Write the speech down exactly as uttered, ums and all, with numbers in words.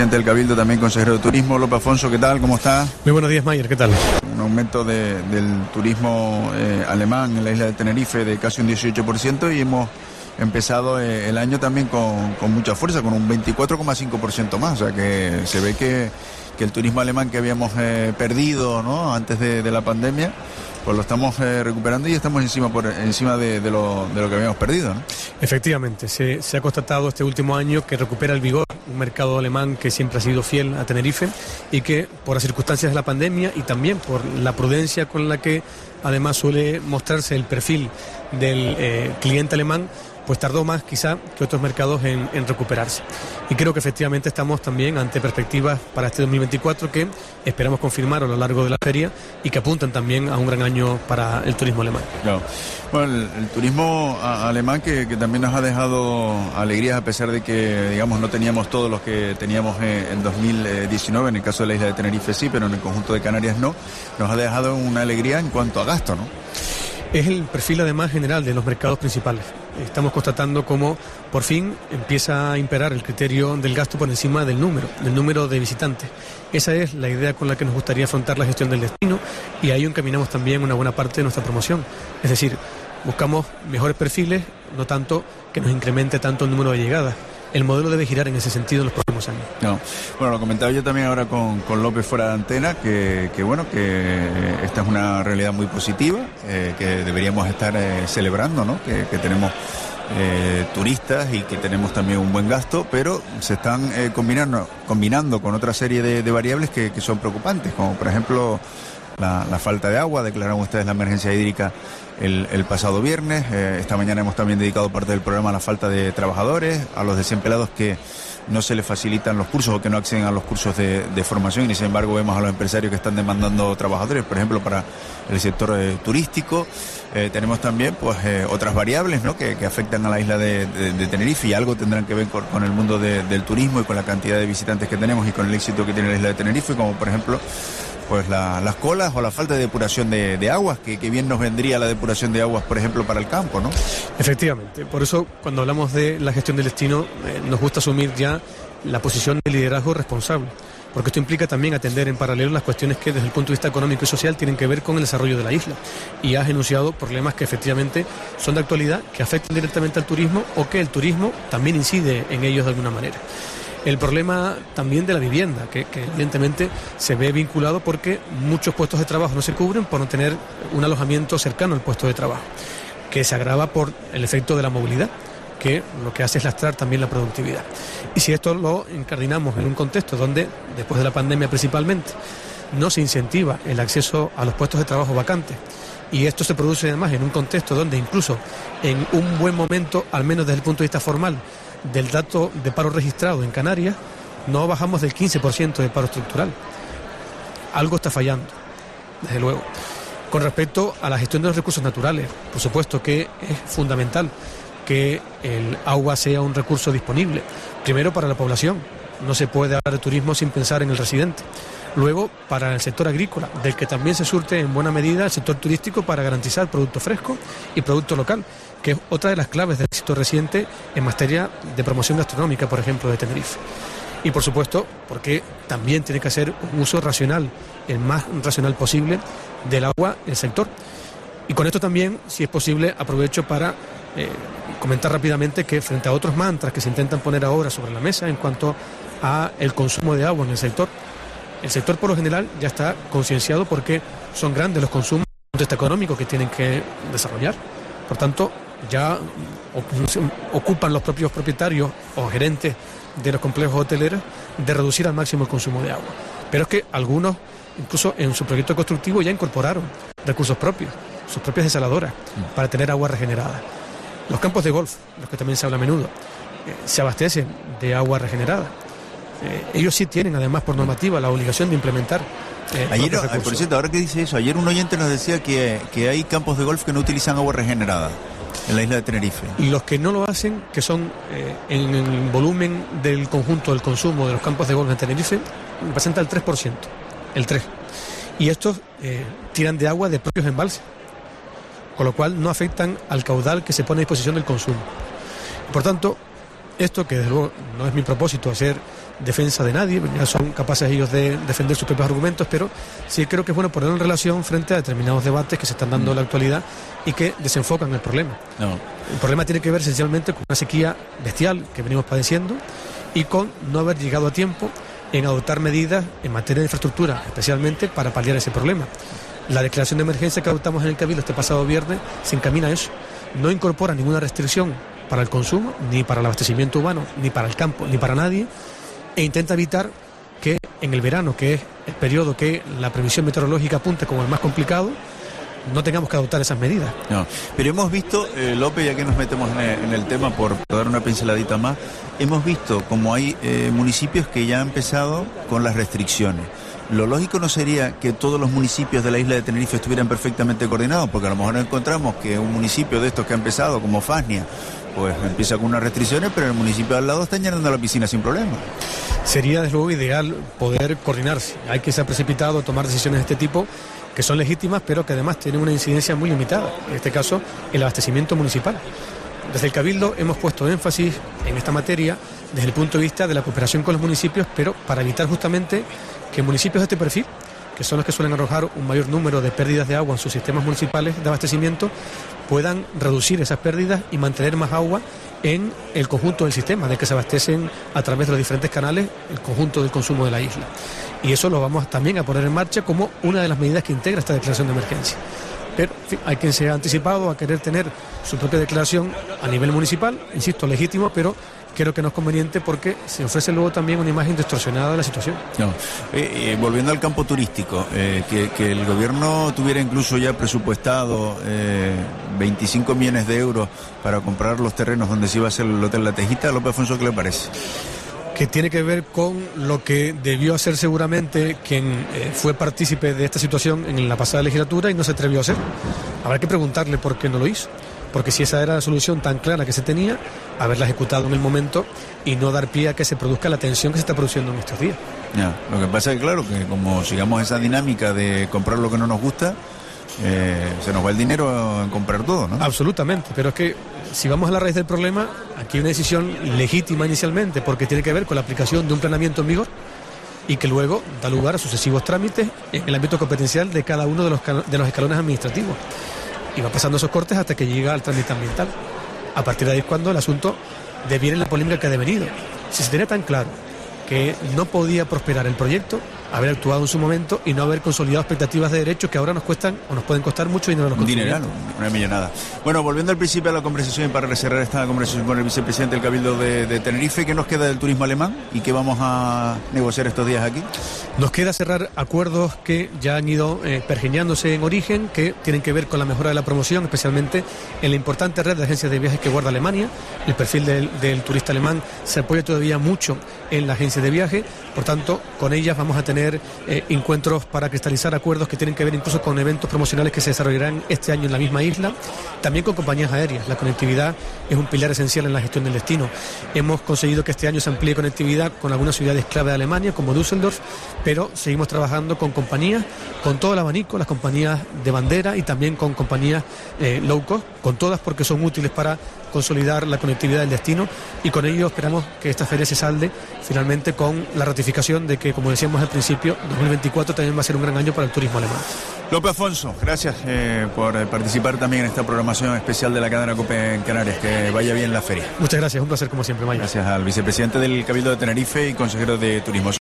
Del Cabildo, también consejero de Turismo. López Afonso, ¿qué tal? ¿Cómo está? Muy buenos días, Mayer, ¿qué tal? Un aumento de, del turismo eh, alemán en la isla de Tenerife de casi un dieciocho por ciento y hemos empezado eh, el año también con, con mucha fuerza, con un veinticuatro coma cinco por ciento más, o sea que se ve que, que el turismo alemán que habíamos eh, perdido, ¿no?, antes de, de la pandemia, pues lo estamos eh, recuperando y estamos encima por encima de, de, lo, de lo que habíamos perdido, ¿no? Efectivamente, se, se ha constatado este último año que recupera el vigor un mercado alemán que siempre ha sido fiel a Tenerife y que por las circunstancias de la pandemia y también por la prudencia con la que además suele mostrarse el perfil del eh, cliente alemán, pues tardó más quizá que otros mercados en, en recuperarse. Y creo que efectivamente estamos también ante perspectivas para este dos mil veinticuatro que esperamos confirmar a lo largo de la feria y que apuntan también a un gran año para el turismo alemán. Claro. Bueno, el, el turismo a, alemán que, que también nos ha dejado alegrías a pesar de que, digamos, no teníamos todos los que teníamos en, en dos mil diecinueve, en el caso de la isla de Tenerife sí, pero en el conjunto de Canarias no, nos ha dejado una alegría en cuanto a gasto, ¿no? Es el perfil además general de los mercados principales. Estamos constatando cómo por fin empieza a imperar el criterio del gasto por encima del número, del número de visitantes. Esa es la idea con la que nos gustaría afrontar la gestión del destino y ahí encaminamos también una buena parte de nuestra promoción. Es decir, buscamos mejores perfiles, no tanto que nos incremente tanto el número de llegadas. El modelo debe girar en ese sentido en los próximos años. No. Bueno, lo comentaba yo también ahora con, con López fuera de antena, que, que bueno, que esta es una realidad muy positiva, eh, que deberíamos estar eh, celebrando, ¿no? Que, que tenemos eh, turistas y que tenemos también un buen gasto, pero se están eh, combinando, combinando con otra serie de, de variables que, que son preocupantes, como por ejemplo la, la falta de agua. Declararon ustedes la emergencia hídrica El, el pasado viernes. Eh, esta mañana hemos también dedicado parte del programa a la falta de trabajadores, a los desempleados que no se les facilitan los cursos o que no acceden a los cursos de, de formación, y sin embargo vemos a los empresarios que están demandando trabajadores, por ejemplo, para el sector eh, turístico. Eh, tenemos también pues eh, otras variables, ¿no?, que, que afectan a la isla de, de, de Tenerife, y algo tendrán que ver con, con el mundo de, del turismo y con la cantidad de visitantes que tenemos y con el éxito que tiene la isla de Tenerife, como por ejemplo pues la, las colas o la falta de depuración de, de aguas, que, que bien nos vendría la depuración de aguas, por ejemplo, para el campo, ¿no? Efectivamente, por eso cuando hablamos de la gestión del destino eh, nos gusta asumir ya la posición de liderazgo responsable, porque esto implica también atender en paralelo las cuestiones que desde el punto de vista económico y social tienen que ver con el desarrollo de la isla, y has enunciado problemas que efectivamente son de actualidad, que afectan directamente al turismo o que el turismo también incide en ellos de alguna manera. El problema también de la vivienda, que, que evidentemente se ve vinculado porque muchos puestos de trabajo no se cubren por no tener un alojamiento cercano al puesto de trabajo, que se agrava por el efecto de la movilidad, que lo que hace es lastrar también la productividad. Y si esto lo incardinamos en un contexto donde, después de la pandemia principalmente, no se incentiva el acceso a los puestos de trabajo vacantes, y esto se produce además en un contexto donde incluso en un buen momento, al menos desde el punto de vista formal, del dato de paro registrado en Canarias, no bajamos del quince por ciento de paro estructural. Algo está fallando, desde luego. Con respecto a la gestión de los recursos naturales, por supuesto que es fundamental que el agua sea un recurso disponible, primero para la población. No se puede hablar de turismo sin pensar en el residente. Luego, para el sector agrícola, del que también se surte en buena medida el sector turístico para garantizar producto fresco y producto local, que es otra de las claves del éxito reciente en materia de promoción gastronómica, por ejemplo, de Tenerife. Y por supuesto, porque también tiene que hacer un uso racional, el más racional posible, del agua el sector. Y con esto también, si es posible, aprovecho para eh, comentar rápidamente que frente a otros mantras que se intentan poner ahora sobre la mesa en cuanto a el consumo de agua en el sector, el sector por lo general ya está concienciado porque son grandes los consumos económicos que tienen que desarrollar. Por tanto, ya ocupan los propios propietarios o gerentes de los complejos hoteleros de reducir al máximo el consumo de agua. Pero es que algunos, incluso en su proyecto constructivo, ya incorporaron recursos propios, sus propias desaladoras, para tener agua regenerada. Los campos de golf, los que también se habla a menudo, eh, se abastecen de agua regenerada. Eh, ellos sí tienen, además, por normativa, la obligación de implementar eh, ayer, por cierto, ahora que dice eso, ayer un oyente nos decía que, que hay campos de golf que no utilizan agua regenerada en la isla de Tenerife. Y los que no lo hacen, que son eh, en el volumen del conjunto del consumo de los campos de golf en Tenerife, representa el tres por ciento, el tres por ciento. Y estos eh, tiran de agua de propios embalses, con lo cual no afectan al caudal que se pone a disposición del consumo. Por tanto, esto, que desde luego no es mi propósito hacer defensa de nadie, ya son capaces ellos de defender sus propios argumentos, pero sí creo que es bueno ponerlo en relación frente a determinados debates que se están dando en la actualidad y que desenfocan el problema. No. El problema tiene que ver esencialmente con una sequía bestial que venimos padeciendo y con no haber llegado a tiempo en adoptar medidas en materia de infraestructura, especialmente para paliar ese problema. La declaración de emergencia que adoptamos en el Cabildo este pasado viernes se encamina a eso. No incorpora ninguna restricción para el consumo, ni para el abastecimiento humano, ni para el campo, ni para nadie, e intenta evitar que en el verano, que es el periodo que la previsión meteorológica apunta como el más complicado, no tengamos que adoptar esas medidas. No, pero hemos visto, eh, López, ya que nos metemos en el, en el tema, por dar una pinceladita más, hemos visto como hay eh, municipios que ya han empezado con las restricciones. Lo lógico no sería que todos los municipios de la isla de Tenerife estuvieran perfectamente coordinados, porque a lo mejor encontramos que un municipio de estos que ha empezado, como Fasnia, pues empieza con unas restricciones, pero el municipio al lado están llenando la piscina sin problema. Sería desde luego ideal poder coordinarse. Hay que ser precipitado a tomar decisiones de este tipo, que son legítimas, pero que además tienen una incidencia muy limitada. En este caso, el abastecimiento municipal. Desde el Cabildo hemos puesto énfasis en esta materia desde el punto de vista de la cooperación con los municipios, pero para evitar justamente que municipios de este perfil, que son los que suelen arrojar un mayor número de pérdidas de agua en sus sistemas municipales de abastecimiento, puedan reducir esas pérdidas y mantener más agua en el conjunto del sistema, de que se abastecen a través de los diferentes canales el conjunto del consumo de la isla. Y eso lo vamos también a poner en marcha como una de las medidas que integra esta declaración de emergencia. Pero, en fin, hay quien se ha anticipado a querer tener su propia declaración a nivel municipal, insisto, legítimo, pero creo que no es conveniente porque se ofrece luego también una imagen distorsionada de la situación. No. Eh, eh, volviendo al campo turístico, eh, que, que el gobierno tuviera incluso ya presupuestado eh, veinticinco millones de euros para comprar los terrenos donde se iba a hacer el Hotel La Tejita, López Afonso, ¿qué le parece? Que tiene que ver con lo que debió hacer seguramente quien eh, fue partícipe de esta situación en la pasada legislatura y no se atrevió a hacer. Habrá que preguntarle por qué no lo hizo, porque si esa era la solución tan clara que se tenía, haberla ejecutado en el momento y no dar pie a que se produzca la tensión que se está produciendo en estos días. Ya, lo que pasa es que claro, que como sigamos esa dinámica de comprar lo que no nos gusta, eh, se nos va el dinero en comprar todo, ¿no? Absolutamente, pero es que si vamos a la raíz del problema, aquí hay una decisión legítima inicialmente, porque tiene que ver con la aplicación de un planeamiento en vigor y que luego da lugar a sucesivos trámites en el ámbito competencial de cada uno de los, de los escalones administrativos. Y va pasando esos cortes hasta que llega al trámite ambiental. A partir de ahí es cuando el asunto deviene la polémica que ha devenido. Si se tenía tan claro que no podía prosperar el proyecto, haber actuado en su momento y no haber consolidado expectativas de derechos que ahora nos cuestan o nos pueden costar mucho dinero a los consumidores. Un dineral, una millonada. Bueno, volviendo al principio de la conversación y para cerrar esta conversación con el vicepresidente del Cabildo de, de Tenerife, ¿qué nos queda del turismo alemán y qué vamos a negociar estos días aquí? Nos queda cerrar acuerdos que ya han ido eh, pergeñándose en origen, que tienen que ver con la mejora de la promoción, especialmente en la importante red de agencias de viajes que guarda Alemania. El perfil del, del turista alemán se apoya todavía mucho en la agencia de viaje, por tanto, con ellas vamos a tener eh, encuentros para cristalizar acuerdos que tienen que ver incluso con eventos promocionales que se desarrollarán este año en la misma isla, también con compañías aéreas. La conectividad es un pilar esencial en la gestión del destino. Hemos conseguido que este año se amplíe conectividad con algunas ciudades clave de Alemania, como Düsseldorf, pero seguimos trabajando con compañías, con todo el abanico, las compañías de bandera y también con compañías eh, low cost, con todas porque son útiles para consolidar la conectividad del destino, y con ello esperamos que esta feria se salde finalmente con la ratificación de que, como decíamos al principio, dos mil veinticuatro también va a ser un gran año para el turismo alemán. López Afonso, gracias eh, por participar también en esta programación especial de la cadena COPE en Canarias. Que vaya bien la feria. Muchas gracias, un placer como siempre, Maya. Gracias al vicepresidente del Cabildo de Tenerife y consejero de Turismo.